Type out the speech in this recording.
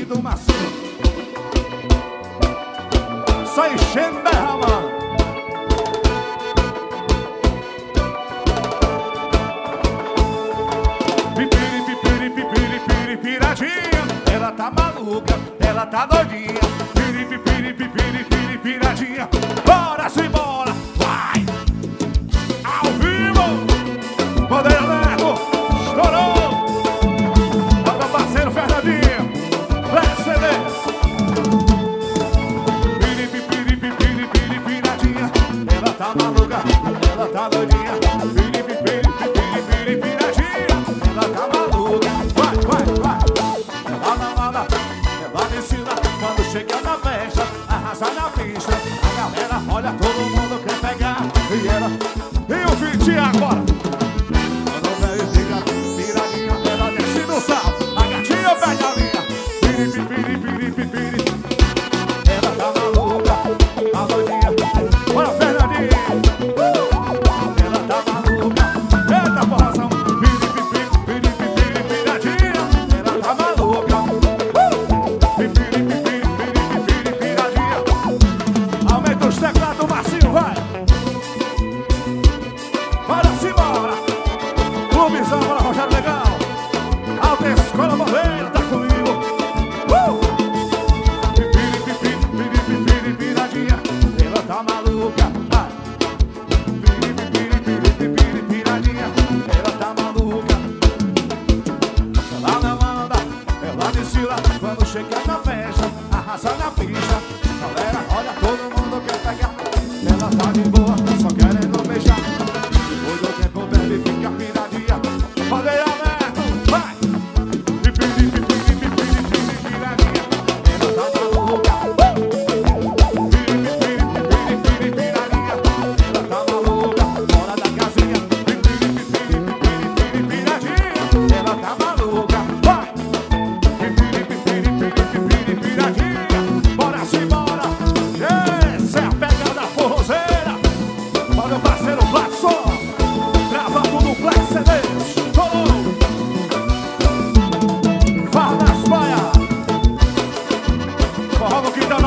do Marcinho. Só enchendo, derramando. Pipiri, pipiri, pipiri, piradinha. Ela tá maluca, ela tá doidinha. Pipiri, pipiri, pipiri, pipiri, piradinha. Bora, simbora, vai! Ao vivo! Poder Aberto, estourou! Meu parceiro Fernandinho, Mercedes. Piri, pipiri, pipiri, pipiri, piradinha. Ela tá maluca, ela tá doidinha. Piri, pipiri, pipiri, pipiri, piradinha. Ela tá maluca, vai, vai, vai. Ela na mala, ela descida. Quando chega na festa, arrasa na pista. A galera olha, todo mundo quer pegar. E ela, e o Vitinho agora. Quando o velho fica piradinha, ela desce no sal. A gatinha pega a linha. Piri, pipiri, pipiri, pipiri. Ela tá maluca, a doidinha. Bora, Fernandinho. Ela tá maluca. Eita, porrazão. Piri, pipiri, piri, pipiri, piradinha. Ela tá maluca. Pipiri, pipiri, piri, pipiri, piradinha. Aumenta os teclados, Marcinho, vai. Bora, simbora. Clubezão, bora, Rogério Legal. Alta Escola Moderna, tá comigo. Pipiri, pipiri, piri, pipiri, piradinha. Ela tá maluca, vai. Piri, pipiri, piri, pipiri, piradinha. Ela tá maluca. Ela não manda, ela desfila. Quando chega na festa, arrasa na pista. Galera, olha, todo mundo quer pegar. Ela tá de boa, só querendo beijar. Depois do tempo bebe, fica piradinha. Poder Aberto, vai. Pipiri, pipiri, pipiri, pipiri, piradinha. Ela tá maluca. Piri, pipiri, pipiri, pipiri, piradinha. Ela tá maluca, fora da casinha. Pipiri, pipiri, pipiri, pipiri, piradinha. Ela tá maluca, vai. Pipiri, pipiri, pipiri, pipiri, piradinha. Bora, simbora. Essa é a pegada forrozeira. Olha o meu parceiro Platson, gravando no Black CDs. Fardas Baia. Forró no Quintal